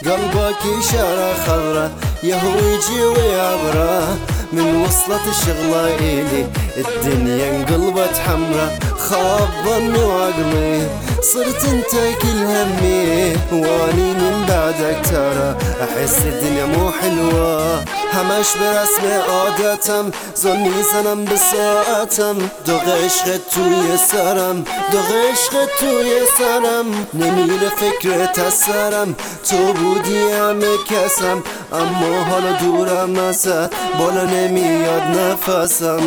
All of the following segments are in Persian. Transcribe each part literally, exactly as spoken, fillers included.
قلبك إشارة خضرة يهوي جوي عبره من وصلة الشغلة إلي الدنيا انقلبت حمرة خاب ظني وعقلي صرت انت كل همي واني من بعدك ترى احس الدنيا مو حلوة همش برسمي عادتم ظني زنم بساعتم دغش غتو يسرم دغش غتو يسرم نمير فكرة السرم تو بودی همه کسم اما حالا دورم ازت بالا نمیاد نفسم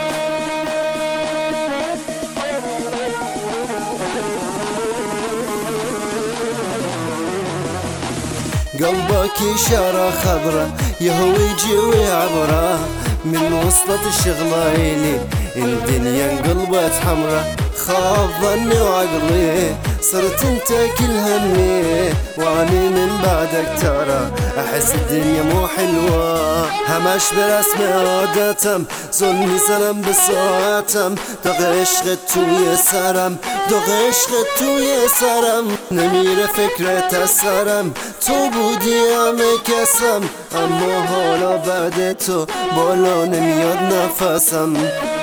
قلبك إشارة خضرة يهوي جوي عبره من وسط الشغلة إلي الدنيا انقلبت حمرة خاب ظني وعقلي صرت انت كل همي واني من بعدك ترى احس الدنيا مو حلوة همش برسم عادتم ظلمي سلام بساعتم دغش غتو يسرم دغش غتو يسرم نمير فكرة السرم تو بودی همه کسم اما حالا بعد تو بالا نمیاد نفسم